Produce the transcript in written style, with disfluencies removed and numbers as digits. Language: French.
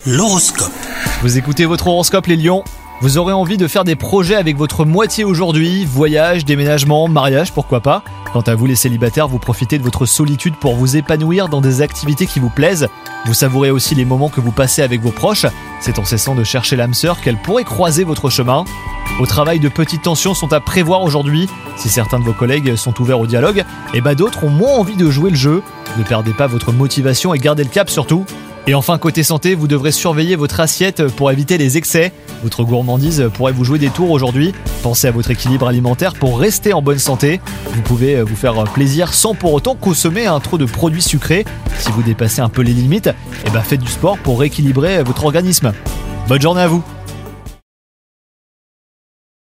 L'horoscope. Vous écoutez votre horoscope les lions. Vous aurez envie de faire des projets avec votre moitié aujourd'hui, voyage, déménagement, mariage, pourquoi pas. Quant à vous les célibataires, vous profitez de votre solitude pour vous épanouir dans des activités qui vous plaisent. Vous savourez aussi les moments que vous passez avec vos proches. C'est en cessant de chercher l'âme sœur qu'elle pourrait croiser votre chemin. Au travail, de petites tensions sont à prévoir aujourd'hui. Si certains de vos collègues sont ouverts au dialogue, d'autres ont moins envie de jouer le jeu. Ne perdez pas votre motivation et gardez le cap surtout. Et enfin, côté santé, vous devrez surveiller votre assiette pour éviter les excès. Votre gourmandise pourrait vous jouer des tours aujourd'hui. Pensez à votre équilibre alimentaire pour rester en bonne santé. Vous pouvez vous faire plaisir sans pour autant consommer trop de produits sucrés. Si vous dépassez un peu les limites, faites du sport pour rééquilibrer votre organisme. Bonne journée à vous!